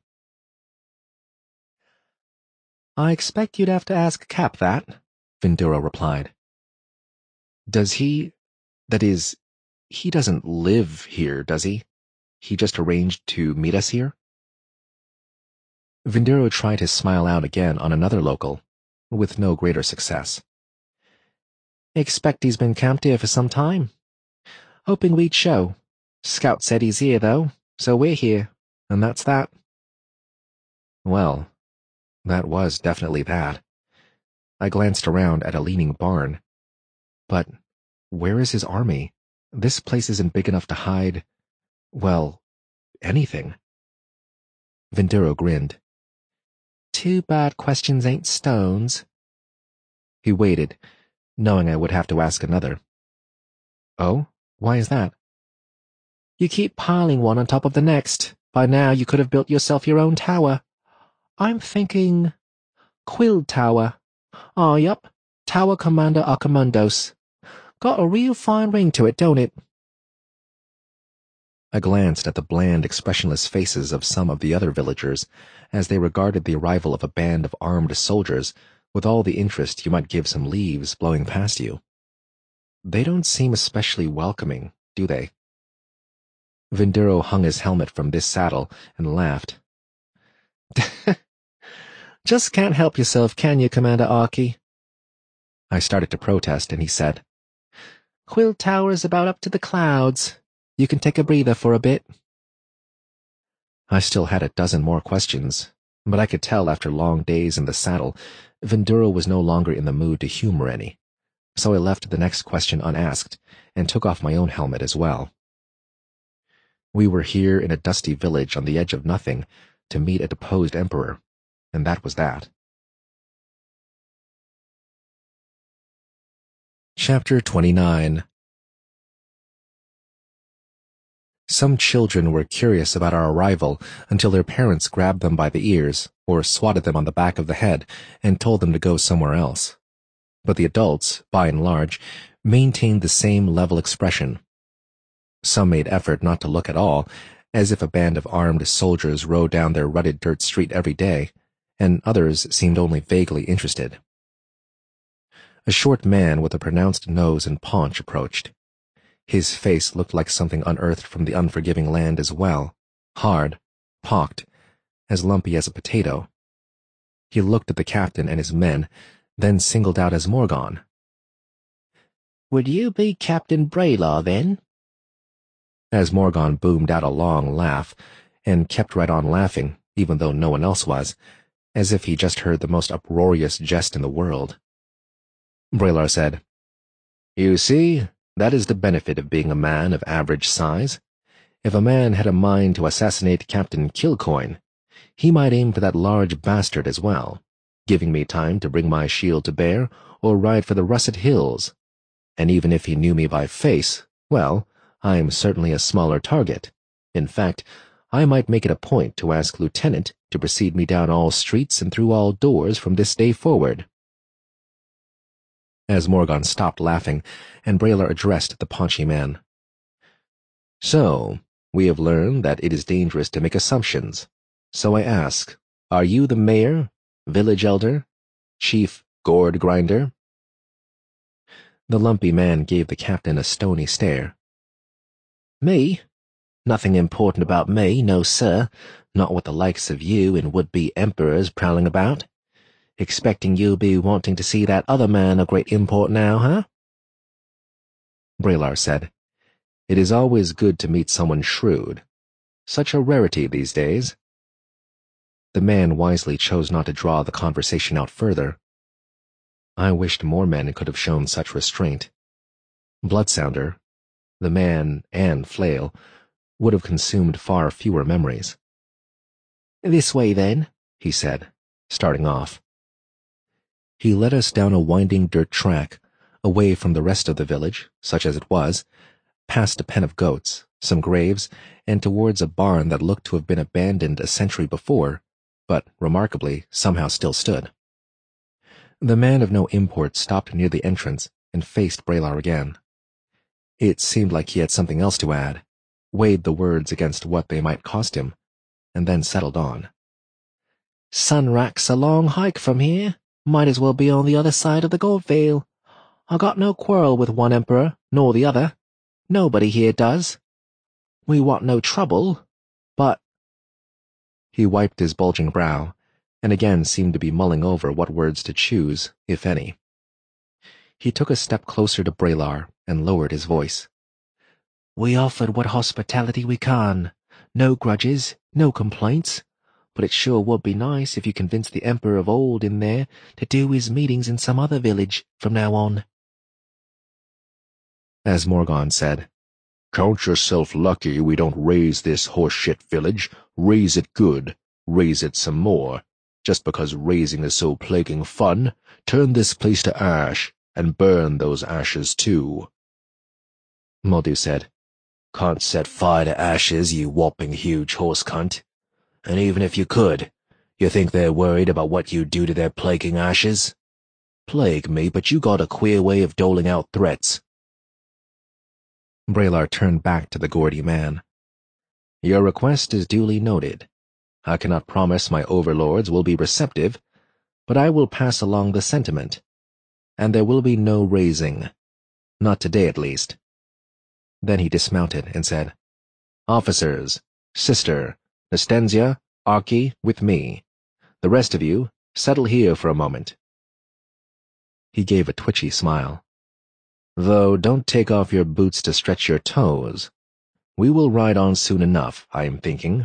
"I expect you'd have to ask Cap that," Vinduro replied. "Does he... that is, he doesn't live here, does he? He just arranged to meet us here?" Vinduro tried his smile out again on another local, with no greater success. "Expect he's been camped here for some time. Hoping we'd show. Scout said he's here, though, so we're here, and that's that." Well, that was definitely that. I glanced around at a leaning barn. But where is his army? This place isn't big enough to hide, well, anything. Vinduro grinned. "Too bad questions ain't stones." He waited, knowing I would have to ask another. "Oh? Why is that?" "You keep piling one on top of the next. By now you could have built yourself your own tower. I'm thinking... Quill Tower. Ah, yup. Tower Commander Archimundos. Got a real fine ring to it, don't it?" I glanced at the bland, expressionless faces of some of the other villagers as they regarded the arrival of a band of armed soldiers with all the interest you might give some leaves blowing past you. They don't seem especially welcoming, do they? Vinduro hung his helmet from this saddle and laughed. "Just can't help yourself, can you, Commander Archie?" I started to protest, and he said, "Quill Tower is about up to the clouds. You can take a breather for a bit." I still had a dozen more questions, but I could tell after long days in the saddle, Vinduro was no longer in the mood to humor any, so I left the next question unasked and took off my own helmet as well. We were here in a dusty village on the edge of nothing to meet a deposed emperor, and that was that. Chapter twenty-nine. Some children were curious about our arrival until their parents grabbed them by the ears or swatted them on the back of the head and told them to go somewhere else. But the adults, by and large, maintained the same level expression. Some made effort not to look at all, as if a band of armed soldiers rode down their rutted dirt street every day, and others seemed only vaguely interested. A short man with a pronounced nose and paunch approached. His face looked like something unearthed from the unforgiving land as well, hard, pocked, as lumpy as a potato. He looked at the captain and his men, then singled out Asmorgon. "Would you be Captain Braylar, then?" Asmorgon boomed out a long laugh, and kept right on laughing, even though no one else was, as if he just heard the most uproarious jest in the world. Braylar said, "You see, that is the benefit of being a man of average size. If a man had a mind to assassinate Captain Kilcoyne, he might aim for that large bastard as well, giving me time to bring my shield to bear or ride for the Russet Hills. And even if he knew me by face, well, I am certainly a smaller target. In fact, I might make it a point to ask Lieutenant to precede me down all streets and through all doors from this day forward." Asmorgon stopped laughing, and Braylar addressed the paunchy man. "So, we have learned that it is dangerous to make assumptions. So I ask, are you the mayor, village elder, chief gourd grinder?" The lumpy man gave the captain a stony stare. "Me? Nothing important about me, no sir, not with the likes of you and would-be emperors prowling about. Expecting you'll be wanting to see that other man of great import now, huh?" Braylar said, "It is always good to meet someone shrewd. Such a rarity these days." The man wisely chose not to draw the conversation out further. I wished more men could have shown such restraint. Bloodsounder, the man and Flail, would have consumed far fewer memories. "This way, then," he said, starting off. He led us down a winding dirt track, away from the rest of the village, such as it was, past a pen of goats, some graves, and towards a barn that looked to have been abandoned a century before, but, remarkably, somehow still stood. The man of no import stopped near the entrance and faced Braylar again. It seemed like he had something else to add, weighed the words against what they might cost him, and then settled on. "Sunrack's a long hike from here. Might as well be on the other side of the Goldvale. I got no quarrel with one emperor, nor the other. Nobody here does. We want no trouble, but—" He wiped his bulging brow, and again seemed to be mulling over what words to choose, if any. He took a step closer to Braylar and lowered his voice. "We offered what hospitality we can. No grudges, no complaints. But it sure would be nice if you convinced the Emperor of Old in there to do his meetings in some other village from now on." Asmorgon said, "Count yourself lucky we don't raise this horseshit village. Raise it good. Raise it some more. Just because raising is so plaguing fun, turn this place to ash, and burn those ashes too." Moldu said, "Can't set fire to ashes, you whopping huge horse cunt. And even if you could, you think they're worried about what you do to their plaguing ashes? Plague me, but you got a queer way of doling out threats." Braylar turned back to the gaudy man. "Your request is duly noted. I cannot promise my overlords will be receptive, but I will pass along the sentiment. And there will be no raising. Not today, at least." Then he dismounted and said, "Officers, sister, Nastensia, Archie, with me. The rest of you, settle here for a moment." He gave a twitchy smile. "Though don't take off your boots to stretch your toes. We will ride on soon enough, I am thinking."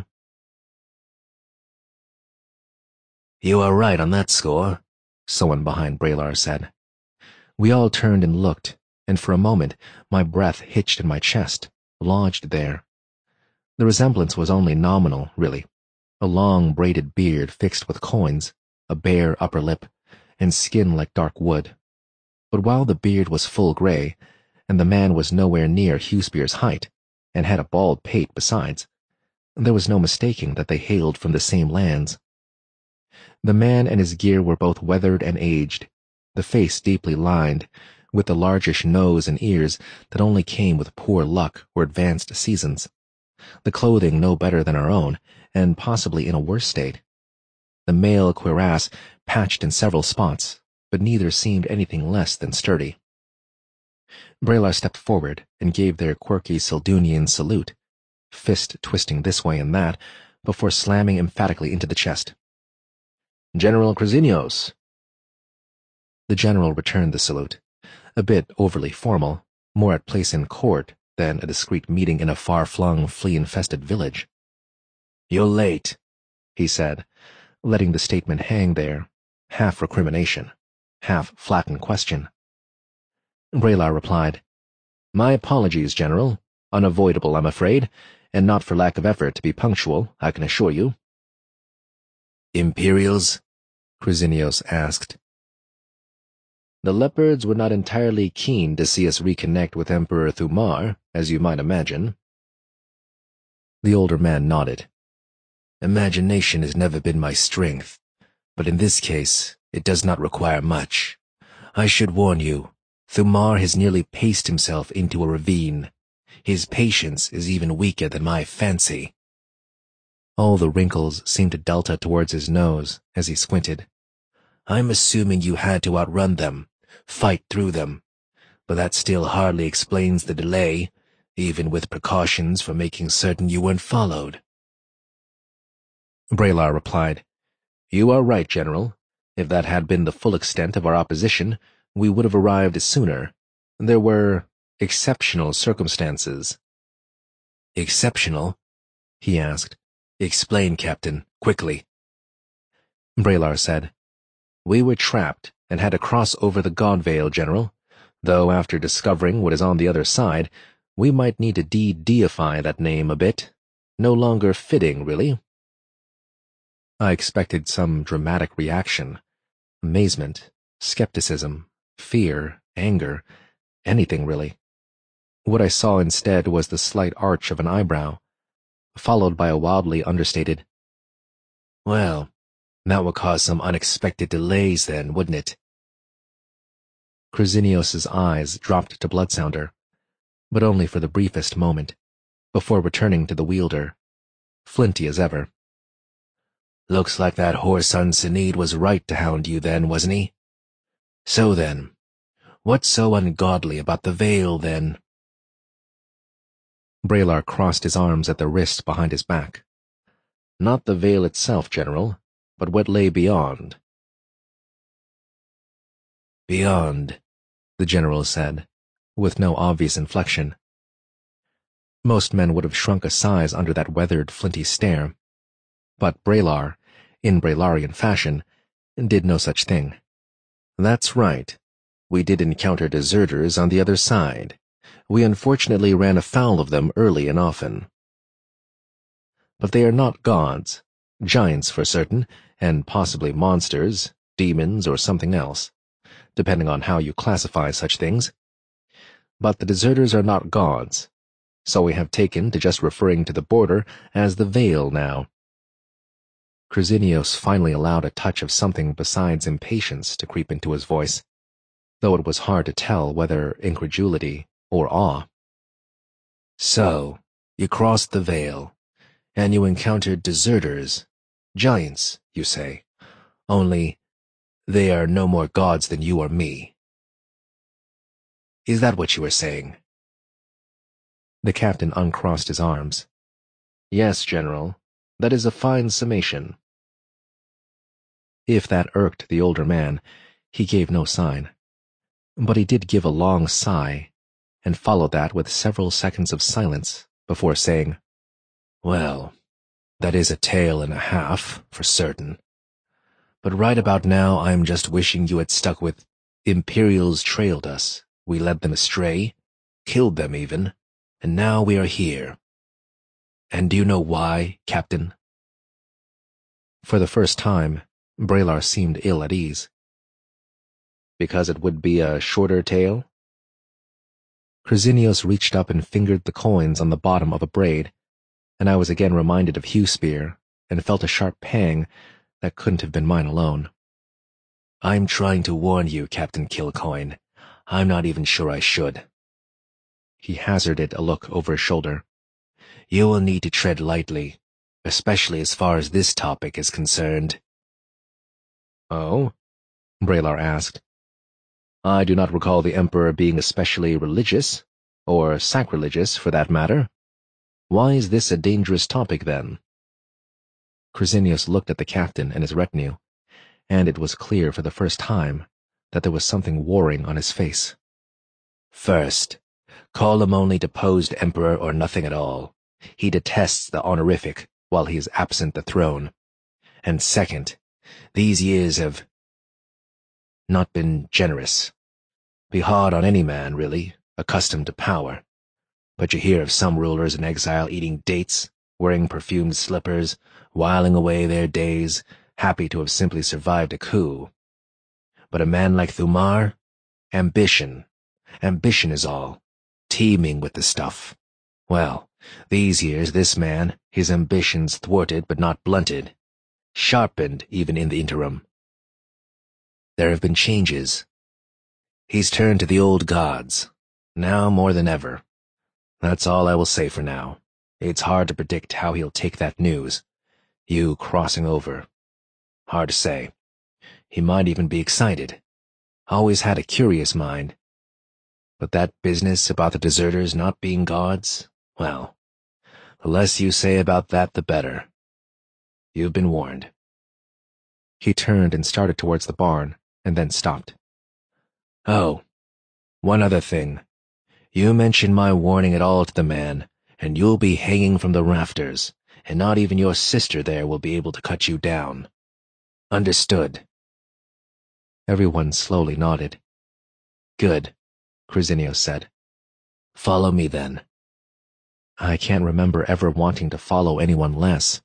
"You are right on that score," someone behind Braylar said. We all turned and looked, and for a moment my breath hitched in my chest, lodged there. The resemblance was only nominal, really. A long braided beard fixed with coins, a bare upper lip, and skin like dark wood. But while the beard was full gray, and the man was nowhere near Hugh Spear's height, and had a bald pate besides. There was no mistaking that they hailed from the same lands. The man and his gear were both weathered and aged, the face deeply lined, with the largish nose and ears that only came with poor luck or advanced seasons, the clothing no better than our own, and possibly in a worse state. The male cuirass patched in several spots, but neither seemed anything less than sturdy. Braylor stepped forward and gave their quirky Sildunian salute, fist twisting this way and that, before slamming emphatically into the chest. "General Krasinios." The general returned the salute, a bit overly formal, more at place in court than a discreet meeting in a far-flung, flea-infested village. "You're late," he said, letting the statement hang there, half recrimination, half flattened question. Braylor replied, "My apologies, General. Unavoidable, I'm afraid, and not for lack of effort to be punctual, I can assure you." "Imperials?" Krasinios asked. "The leopards were not entirely keen to see us reconnect with Emperor Thumar, as you might imagine." The older man nodded. "Imagination has never been my strength, but in this case it does not require much. I should warn you, Thumar has nearly paced himself into a ravine. His patience is even weaker than my fancy." All the wrinkles seemed to delta towards his nose as he squinted. "I'm assuming you had to outrun them, fight through them, but that still hardly explains the delay, even with precautions for making certain you weren't followed." Braylor replied, "You are right, General. If that had been the full extent of our opposition, we would have arrived sooner. There were exceptional circumstances." "Exceptional?" he asked. "Explain, Captain, quickly." Braylor said, "We were trapped and had to cross over the Godvale, General, though after discovering what is on the other side, we might need to de-deify that name a bit. No longer fitting, really." I expected some dramatic reaction, amazement, skepticism, fear, anger, anything really. What I saw instead was the slight arch of an eyebrow, followed by a wildly understated, "Well, that would cause some unexpected delays then, wouldn't it?" Krasinios's eyes dropped to Bloodsounder, but only for the briefest moment, before returning to the wielder, flinty as ever. "Looks like that whoreson on Senede was right to hound you then, wasn't he? So then, what's so ungodly about the veil then?" Braylor crossed his arms at the wrist behind his back. "Not the veil itself, General, but what lay beyond." "Beyond," the general said, with no obvious inflection. Most men would have shrunk a size under that weathered, flinty stare, but Braylor, in Braylorian fashion, did no such thing. "That's right. We did encounter deserters on the other side. We unfortunately ran afoul of them early and often. But they are not gods, giants for certain, and possibly monsters, demons, or something else, depending on how you classify such things. But the deserters are not gods, so we have taken to just referring to the border as the Veil now." Krasinios finally allowed a touch of something besides impatience to creep into his voice, though it was hard to tell whether incredulity or awe. "So, you crossed the Veil, and you encountered deserters, giants, you say, only they are no more gods than you or me. Is that what you were saying?" The captain uncrossed his arms. "Yes, General, that is a fine summation." If that irked the older man, he gave no sign, but he did give a long sigh, and followed that with several seconds of silence before saying, "Well, that is a tale and a half, for certain. But right about now I'm just wishing you had stuck with Imperials trailed us, we led them astray, killed them even, and now we are here. And do you know why, Captain?" For the first time, Braylor seemed ill at ease. "Because it would be a shorter tale?" Chrysineos reached up and fingered the coins on the bottom of a braid, and I was again reminded of Hewspear and felt a sharp pang that couldn't have been mine alone. I'm trying to warn you, Captain Kilcoyne. I'm not even sure I should. He hazarded a look over his shoulder. You will need to tread lightly, especially as far as this topic is concerned. Oh? Braylar asked. I do not recall the Emperor being especially religious, or sacrilegious for that matter. Why is this a dangerous topic, then? Chrysineos looked at the captain and his retinue, and it was clear for the first time that there was something warring on his face. First, call him only deposed emperor or nothing at all. He detests the honorific while he is absent the throne. And second, these years have not been generous. Be hard on any man, really, accustomed to power. But you hear of some rulers in exile eating dates, wearing perfumed slippers, whiling away their days, happy to have simply survived a coup. But a man like Thumar? Ambition. Ambition is all. Teeming with the stuff. Well, these years this man, his ambitions thwarted but not blunted. Sharpened even in the interim. There have been changes. He's turned to the old gods, now more than ever. That's all I will say for now. It's hard to predict how he'll take that news. You crossing over. Hard to say. He might even be excited. Always had a curious mind. But that business about the deserters not being gods, well, the less you say about that, the better. You've been warned. He turned and started towards the barn, and then stopped. Oh, one other thing. You mention my warning at all to the man, and you'll be hanging from the rafters, and not even your sister there will be able to cut you down. Understood. Everyone slowly nodded. Good, Chrysineos said. Follow me then. I can't remember ever wanting to follow anyone less.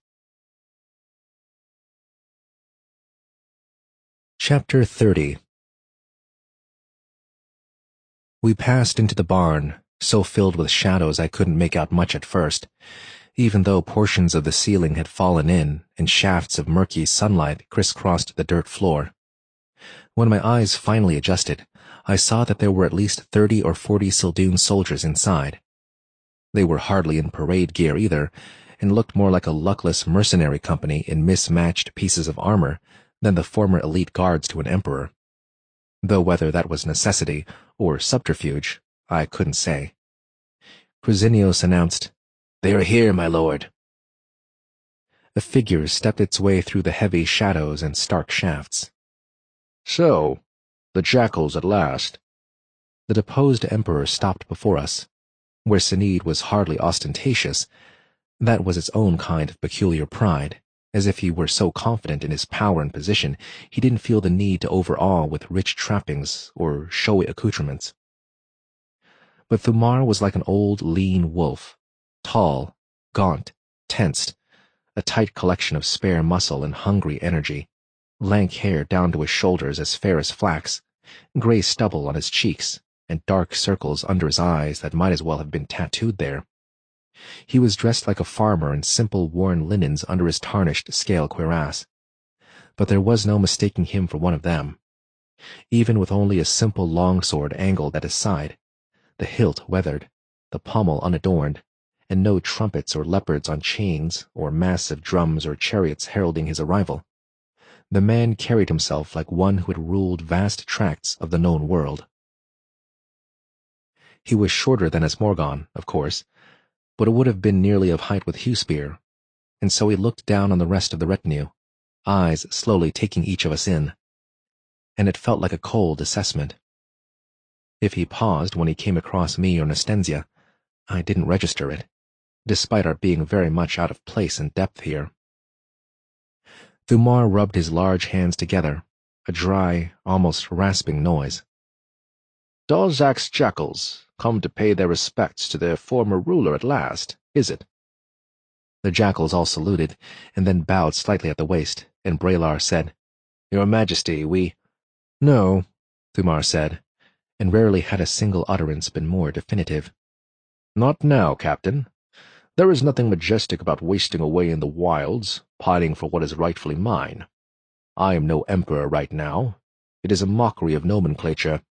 Chapter thirty. We passed into the barn, so filled with shadows I couldn't make out much at first, even though portions of the ceiling had fallen in and shafts of murky sunlight crisscrossed the dirt floor. When my eyes finally adjusted, I saw that there were at least thirty or forty Sildoon soldiers inside. They were hardly in parade gear either, and looked more like a luckless mercenary company in mismatched pieces of armor than the former elite guards to an emperor. Though whether that was necessity or subterfuge, I couldn't say. Chrysineos announced, They are here, my lord. A figure stepped its way through the heavy shadows and stark shafts. So, the jackals at last. The deposed emperor stopped before us. Where Senede was hardly ostentatious, that was its own kind of peculiar pride. As if he were so confident in his power and position, he didn't feel the need to overawe with rich trappings or showy accoutrements. But Thumar was like an old, lean wolf, tall, gaunt, tensed, a tight collection of spare muscle and hungry energy, lank hair down to his shoulders as fair as flax, gray stubble on his cheeks, and dark circles under his eyes that might as well have been tattooed there. He was dressed like a farmer in simple worn linens under his tarnished scale cuirass. But there was no mistaking him for one of them. Even with only a simple longsword angled at his side, the hilt weathered, the pommel unadorned, and no trumpets or leopards on chains or massive drums or chariots heralding his arrival, the man carried himself like one who had ruled vast tracts of the known world. He was shorter than Esmorgon, of course, but it would have been nearly of height with Hewspear, and so he looked down on the rest of the retinue, eyes slowly taking each of us in, and it felt like a cold assessment. If he paused when he came across me or Nastensia, I didn't register it, despite our being very much out of place and depth here. Thumar rubbed his large hands together, a dry, almost rasping noise. Dazak's jackals come to pay their respects to their former ruler at last, is it? The jackals all saluted, and then bowed slightly at the waist, and Braylar said, Your Majesty, we— No, Thumar said, and rarely had a single utterance been more definitive. Not now, Captain. There is nothing majestic about wasting away in the wilds, pining for what is rightfully mine. I am no emperor right now. It is a mockery of nomenclature.